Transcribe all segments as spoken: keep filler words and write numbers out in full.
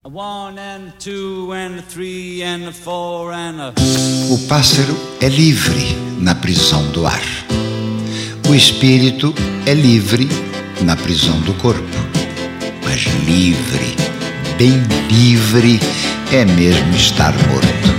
O pássaro é livre na prisão do ar. O espírito é livre na prisão do corpo. Mas livre, bem livre, é mesmo estar morto.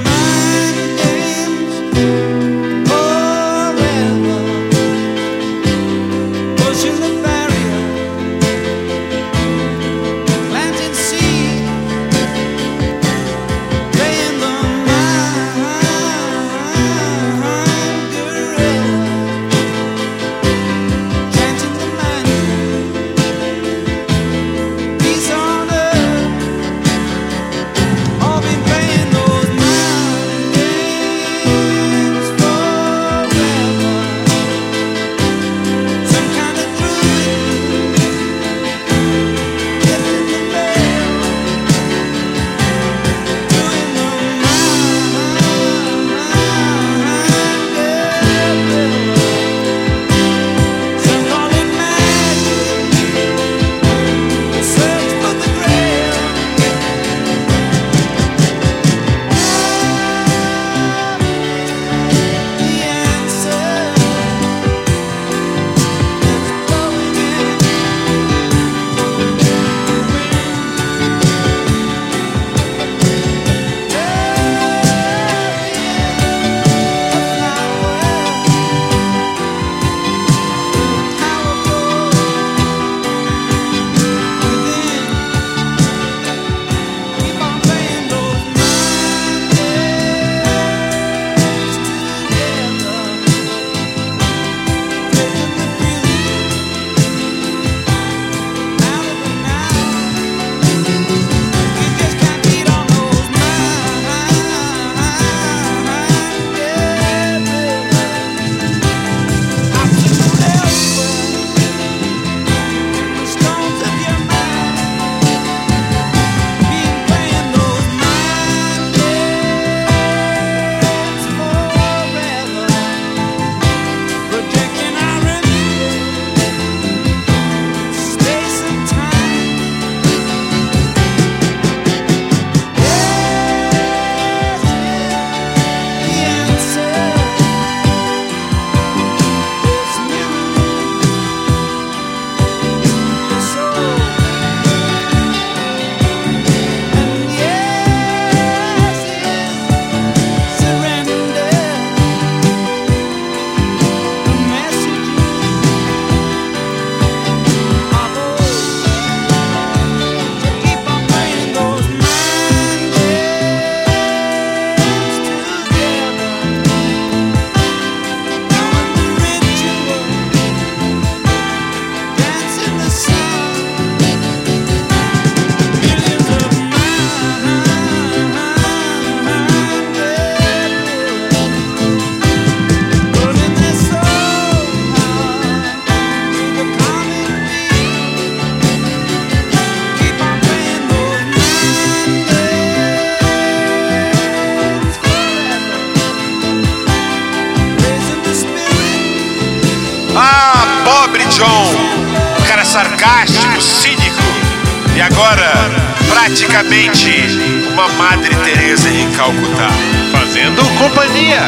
Sarcástico, cínico e agora praticamente uma Madre Teresa em Calcutá, fazendo companhia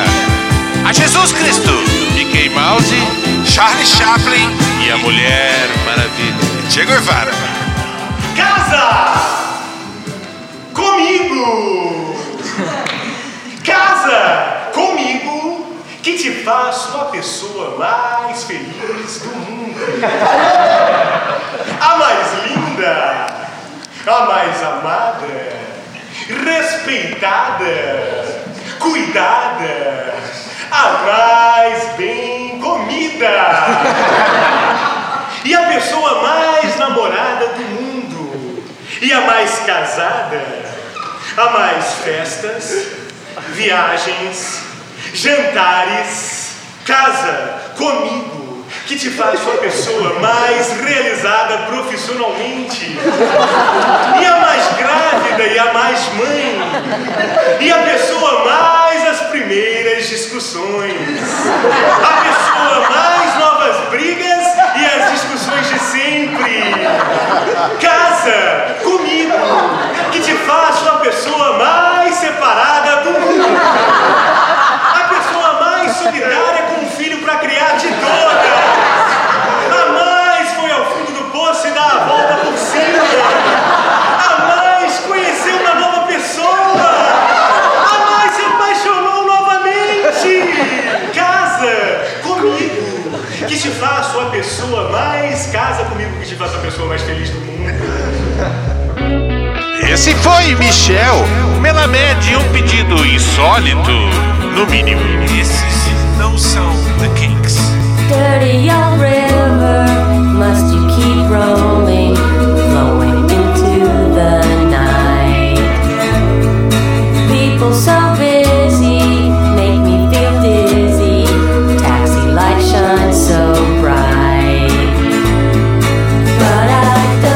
a Jesus Cristo, Mickey Mouse, Charlie Chaplin e a Mulher Maravilha, Che Guevara. Casa comigo, casa comigo, que te faz uma pessoa mais feliz do mundo. A mais linda, a mais amada, respeitada, cuidada, a mais bem comida e a pessoa mais namorada do mundo e a mais casada, a mais festas, viagens, jantares, casa comigo, que te faz uma pessoa mais realizada profissionalmente, e a mais grávida e a mais mãe, e a pessoa mais as primeiras discussões, a pessoa mais novas brigas e as discussões de sempre. Casa comigo, Esse foi Michel Melamed, um pedido insólito, no mínimo. Esses não são The Kinks. Dirty old river, must you keep rolling, flowing into the night? People so busy, make me feel dizzy, taxi light shines so bright, but I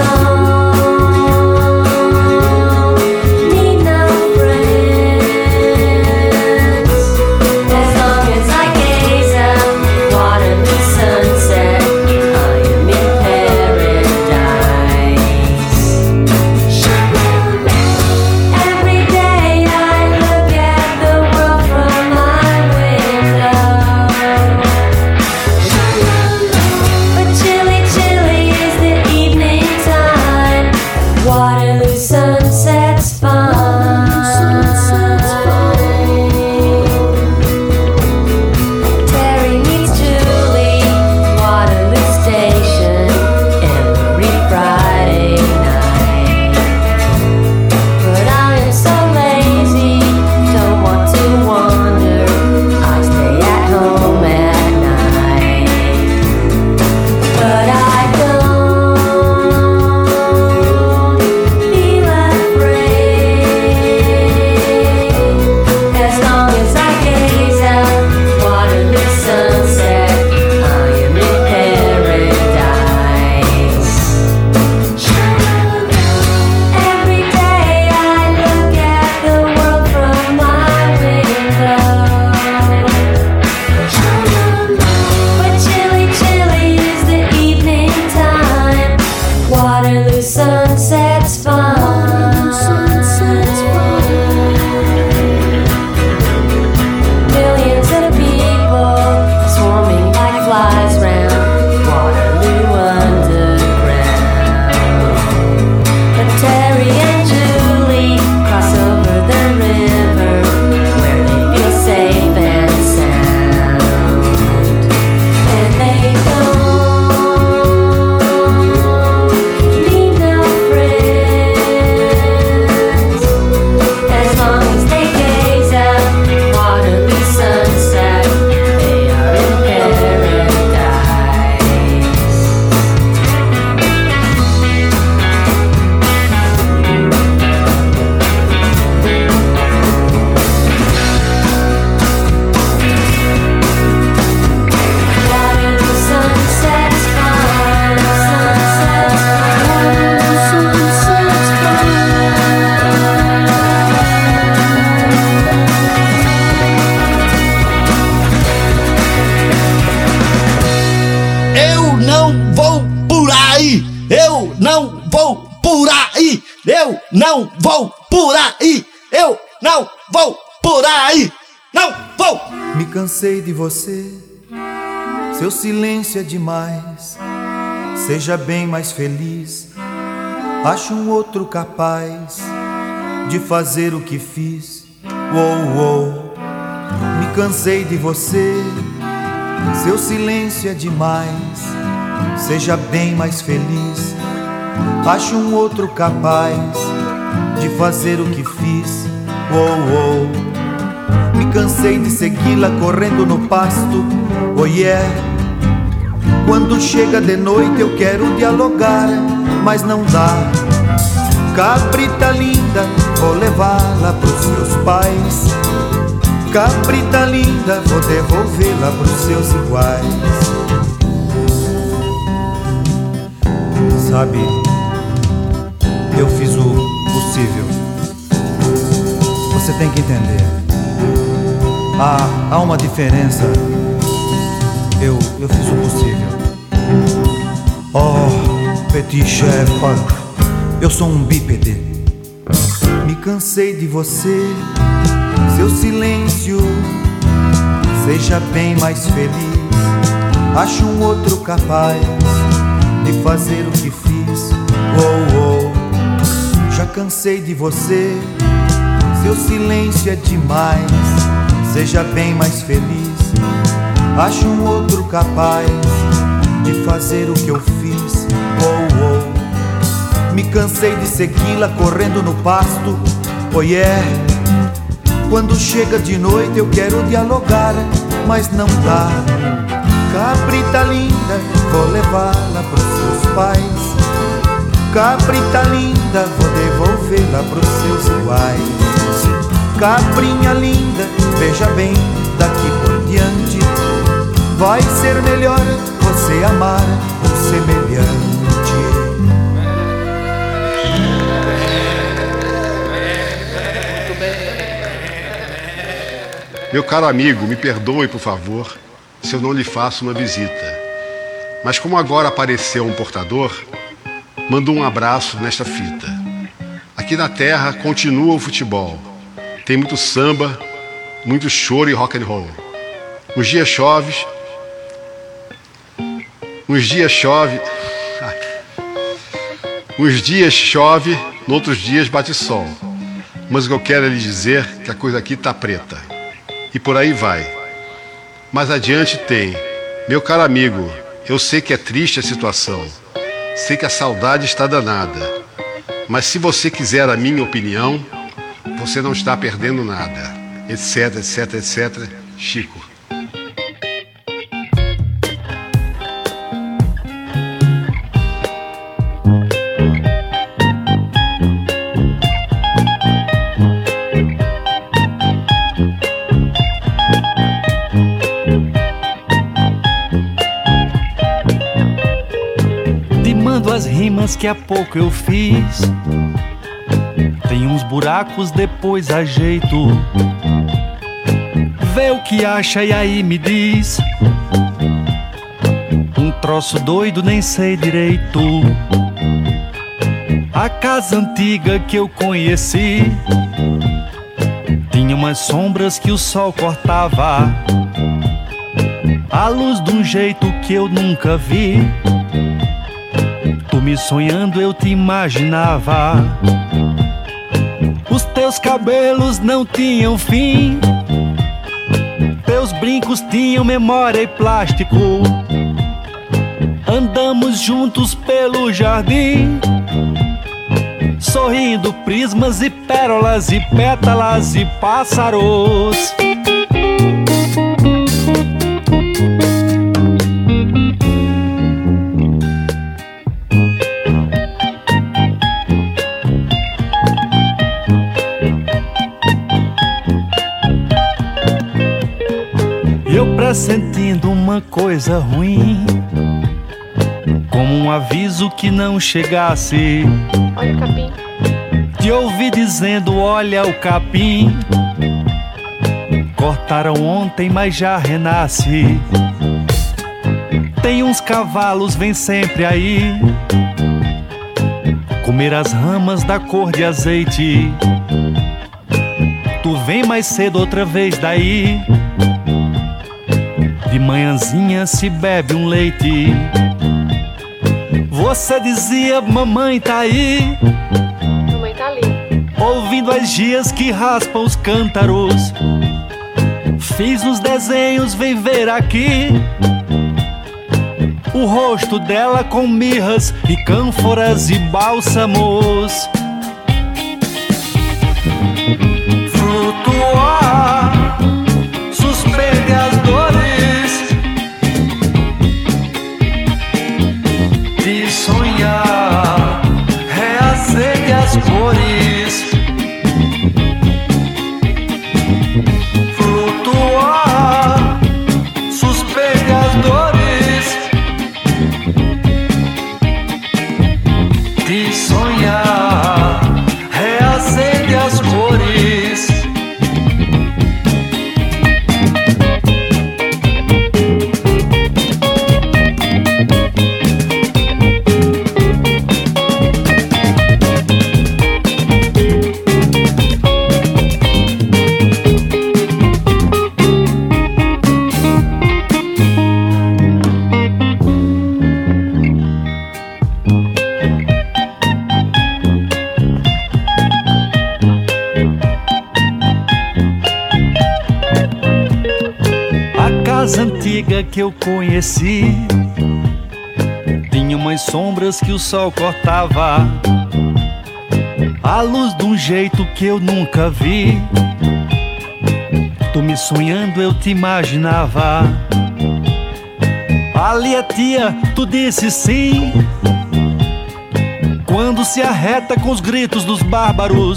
não vou por aí, eu não vou por aí, não vou. Me cansei de você, seu silêncio é demais. Seja bem mais feliz, acho um outro capaz de fazer o que fiz. Uou, uou. Me cansei de você, seu silêncio é demais. Seja bem mais feliz, acho um outro capaz de fazer o que fiz. Oh, oh. Me cansei de segui-la correndo no pasto. Oh yeah. Quando chega de noite eu quero dialogar, mas não dá. Cabrita linda, vou levá-la pros seus pais. Cabrita linda, vou devolvê-la pros seus iguais. Sabe, eu fiz o possível. Você tem que entender. Há, há uma diferença. Eu, eu fiz o possível. Oh, petit chef, eu sou um bípede. Me cansei de você, seu silêncio. Seja bem mais feliz, acho um outro capaz de fazer o que fiz. Oh, oh. Já cansei de você, seu silêncio é demais. Seja bem mais feliz, acho um outro capaz de fazer o que eu fiz. Oh, oh. Me cansei de segui-la correndo no pasto. Oh yeah. Quando chega de noite eu quero dialogar, mas não dá. Caprita linda, vou levá-la pros seus pais. Caprita linda, vou devolvê-la pros seus iguais. Caprinha linda, veja bem, daqui por diante vai ser melhor você amar um semelhante. Meu caro amigo, me perdoe, por favor, se eu não lhe faço uma visita. Mas como agora apareceu um portador, mando um abraço nesta fita. Aqui na terra continua o futebol. Tem muito samba, muito choro e rock and roll. Uns dias chove, uns dias chove, uns dias chove, noutros dias bate sol. Mas o que eu quero é lhe dizer que a coisa aqui tá preta. E por aí vai. Mais adiante tem: meu caro amigo, eu sei que é triste a situação, sei que a saudade está danada, mas se você quiser a minha opinião, você não está perdendo nada, etc, etc, etc. Chico. As rimas que há pouco eu fiz tem uns buracos, depois ajeito. Vê o que acha e aí me diz. Um troço doido, nem sei direito. A casa antiga que eu conheci tinha umas sombras que o sol cortava, a luz de um jeito que eu nunca vi. Tu me sonhando eu te imaginava. Os teus cabelos não tinham fim, teus brincos tinham memória e plástico. Andamos juntos pelo jardim, sorrindo prismas e pérolas e pétalas e pássaros. Sentindo uma coisa ruim, como um aviso que não chegasse. Olha o capim. Te ouvi dizendo, olha o capim. Cortaram ontem, mas já renasce. Tem uns cavalos, vem sempre aí comer as ramas da cor de azeite. Tu vem mais cedo outra vez daí. De manhãzinha se bebe um leite. Você dizia, mamãe tá aí. Mamãe tá ali. Ouvindo as gias que raspam os cântaros. Fiz uns desenhos, vem ver aqui. O rosto dela com mirras e cânforas e bálsamos. Flutuar, suspende as dores. De sonhar, reacende as cores. Flutuar, suspende as dores. De sonhar, reacende as cores. Que eu conheci Tinha umas sombras que o sol cortava, a luz de um jeito que eu nunca vi. Tu me sonhando eu te imaginava. Ali a tia, tu disse sim, quando se arreta com os gritos dos bárbaros.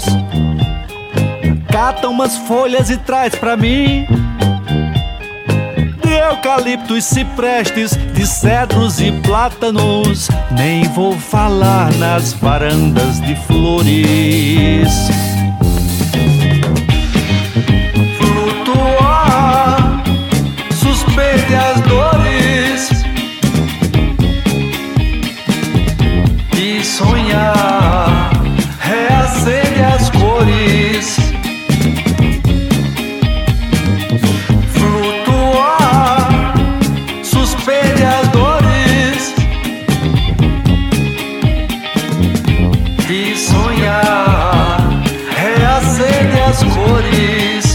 Cata umas folhas e traz pra mim, de eucaliptos, ciprestes, de cedros e plátanos. Nem vou falar nas varandas de flores. Flutuar, suspende as dores e sonhar, reacende as cores. Flutuar, suspende as dores e sonhar, reacende as cores.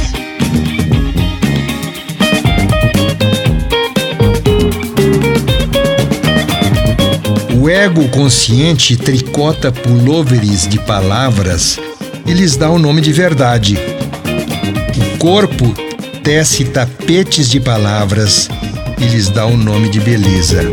O ego consciente tricota pulloveres de palavras e lhes dá o nome de verdade. O corpo tece tapetes de palavras e lhes dá o nome de beleza.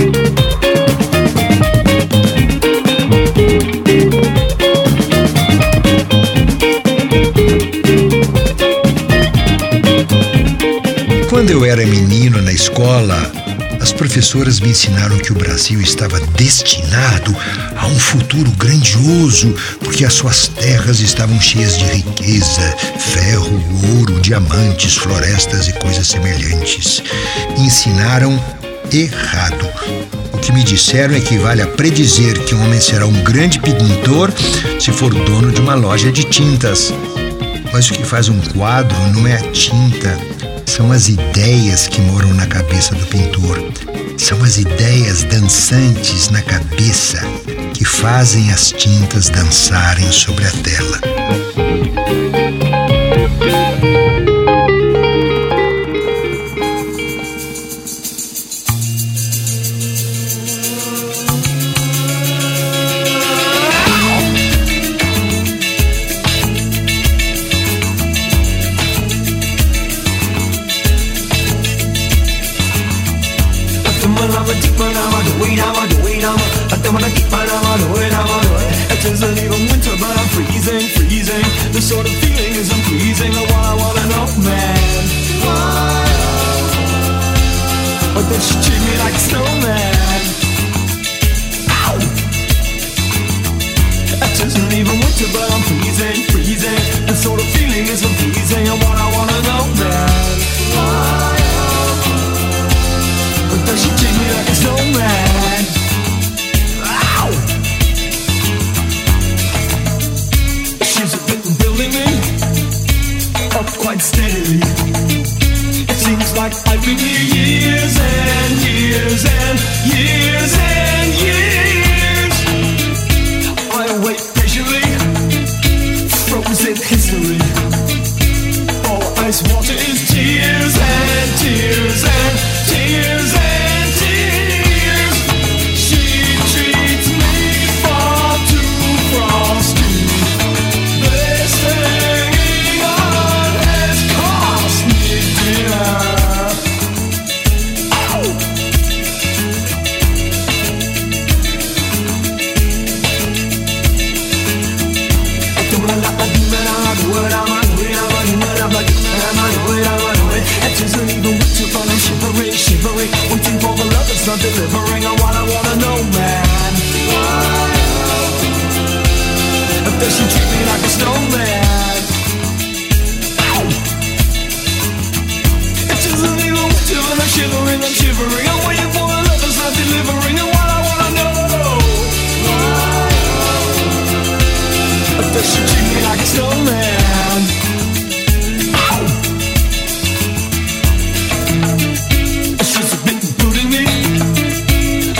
Quando eu era menino na escola, as professoras me ensinaram que o Brasil estava destinado a um futuro grandioso, porque as suas terras estavam cheias de riqueza, ferro, ouro, diamantes, florestas e coisas semelhantes. Ensinaram errado. O que me disseram equivale a predizer que um homem será um grande pintor se for dono de uma loja de tintas. Mas o que faz um quadro não é a tinta, são as ideias que moram na cabeça do pintor. São as ideias dançantes na cabeça que fazem as tintas dançarem sobre a tela. It isn't even winter, but I'm freezing, freezing. The sort of feeling is I'm freezing. Oh, what I wanna know, man. Why? But then she treat me like a snowman. Ow! It isn't even winter, but I'm freezing, freezing. The sort of feeling is I'm freezing. Oh, what I wanna know, man. Why? But then she treat me like a snowman. Ow! Building me up quite steadily. It seems like I've been here years and years and years and years. I await patiently, frozen history. All ice water is tears and tears and tears and tears. She treats me far too frosty. Hanging on has cost me dear. Oh. It isn't even winter, but I'm shivering, shivering, waiting for the love that's not delivering on what I wanna know, man. But does she treat me like a snowman? Ow. It isn't even winter, but I'm shivering, I'm shivering, I'm waiting for the love that's not delivering on what I wanna know. But does she treat me like a snowman? Ow. She's a bit booting me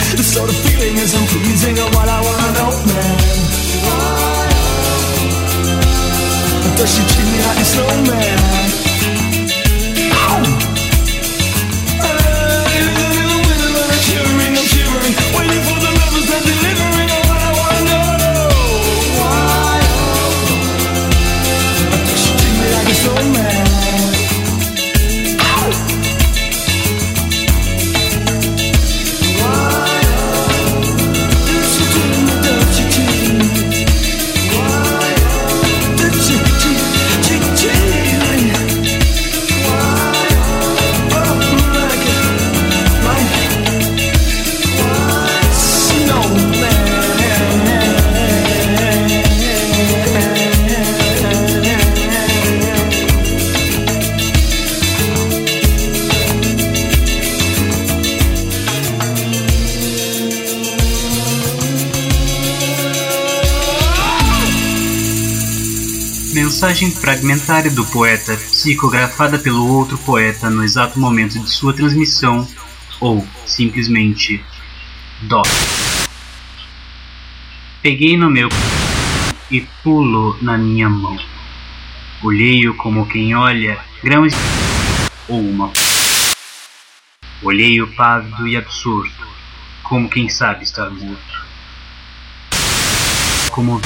The sort of feeling isn't pleasing and what I wanna know, man. Does she treat me like a snowman? Ow! I'm shivering, I'm shivering, waiting for the lovers that delivering on what I wanna know. Why? Does she treat me like a snowman? Ow! Why? Does she treat me, does she treat me? Why? Does she treat me, treat, treat me? Why? Oh, like it, like Mensagem fragmentária do poeta, psicografada pelo outro poeta no exato momento de sua transmissão, ou, simplesmente, dó. Peguei no meu e pulo na minha mão. Olhei-o como quem olha grãos ou uma. Olhei-o pávido e absurdo, como quem sabe estar morto. Como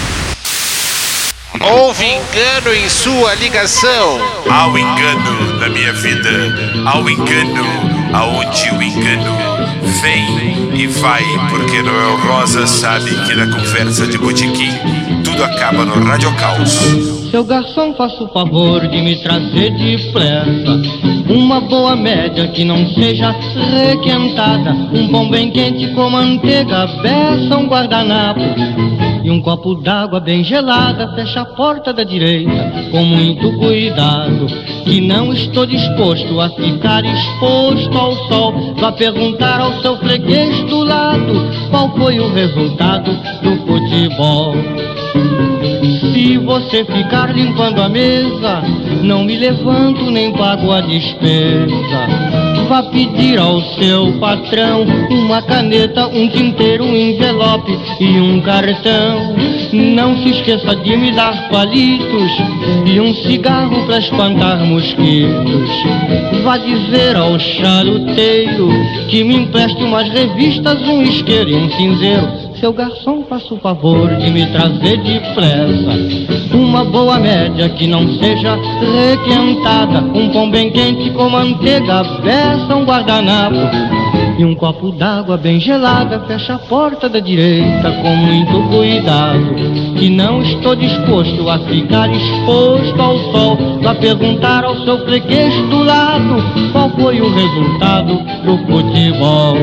houve engano em sua ligação. Ao engano na minha vida, ao engano aonde o engano vem e vai, porque Noel Rosa sabe que na conversa de botequim tudo acaba no Radio Caos. Seu garçom, faça o favor de me trazer depressa uma boa média que não seja requentada, um pão bem quente com manteiga, beça, um guardanapo e um copo d'água bem gelada. Fecha a porta da direita com muito cuidado, que não estou disposto a ficar exposto ao sol. Vá perguntar ao seu freguês do lado qual foi o resultado do futebol. Se você ficar limpando a mesa, não me levanto nem pago a despesa. Vá pedir ao seu patrão uma caneta, um tinteiro, um envelope e um cartão. Não se esqueça de me dar palitos e um cigarro para espantar mosquitos. Vá dizer ao charuteiro que me empreste umas revistas, um isqueiro e um cinzeiro. Seu garçom, faça o favor de me trazer depressa uma boa média que não seja requentada, um pão bem quente com manteiga, beça, um guardanapo e um copo d'água bem gelada. Fecha a porta da direita com muito cuidado, que não estou disposto a ficar exposto ao sol. Vá perguntar ao seu freguês do lado qual foi o resultado do futebol.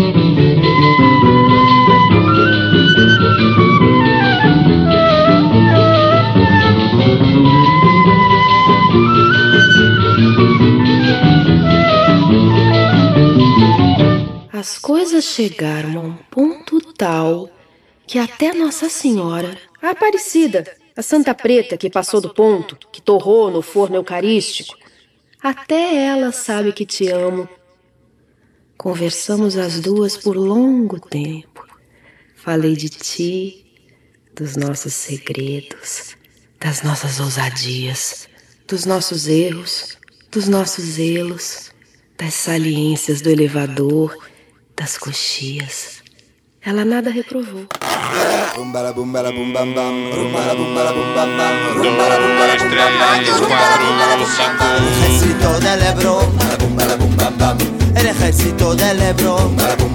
As coisas chegaram a um ponto tal que até Nossa Senhora, a Aparecida, a Santa Preta que passou do ponto, que torrou no forno eucarístico, até ela sabe que te amo. Conversamos as duas por longo tempo. Falei de ti, dos nossos segredos, das nossas ousadias, dos nossos erros, dos nossos zelos, das saliências do elevador, das coxias. Ela nada reprovou. Ejército del Ebro, el ejército del Ebro.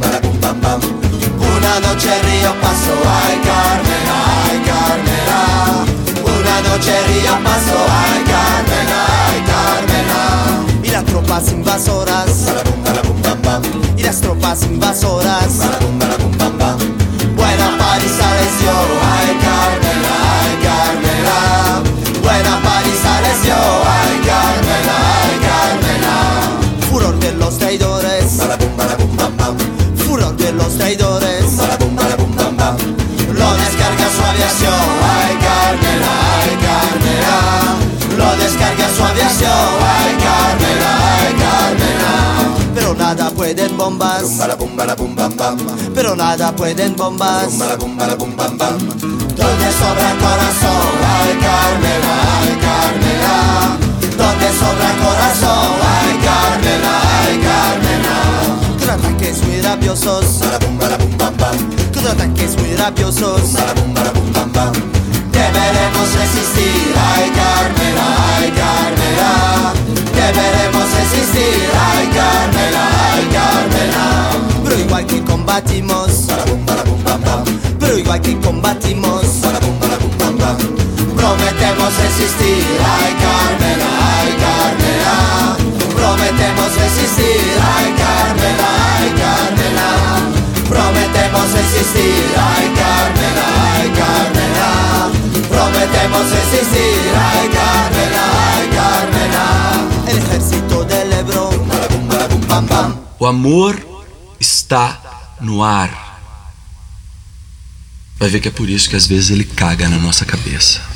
Una noche Río pasó, ay Carmela, ay Carmela. Una noche Río pasó, ay Carmela, ay Carmela. Y las tropas invasoras, y las tropas invasoras. Buena paliza les dio, ay Carmela, ay Carmela. Buena paliza les dio, ay Carmela, ay Carmela. Furor de los traidores, furor de los traidores. Lo descarga su aviación, ay Carmela, ay Carmela. Lo descarga su aviación, ay Carmela, ay Carmela. Pero nada pueden bombas, pero nada pueden bombas. Donde sobra corazón, ay Carmela, ay Carmela. Donde sobra corazón, ay Carmela, ay Carmela. Con ataques muy rabiosos, con ataques muy rabiosos. Deberemos resistir, ay Carmela, ay Carmela. Deberemos resistir, ay Carmela, ay Carmela. Pero igual que combatimos, pero igual que combatimos, prometemos resistir, ay Carmela, ay Carmela. Prometemos resistir, ay Carmela, ay Carmela. Prometemos resistir, ay Carmela, ay Carmela. Prometemos resistir, ay Carmela, ay Carmela. El ejército del Ebro, pam, pam. O amor está no ar. Vai ver que é por isso que às vezes ele caga na nossa cabeça.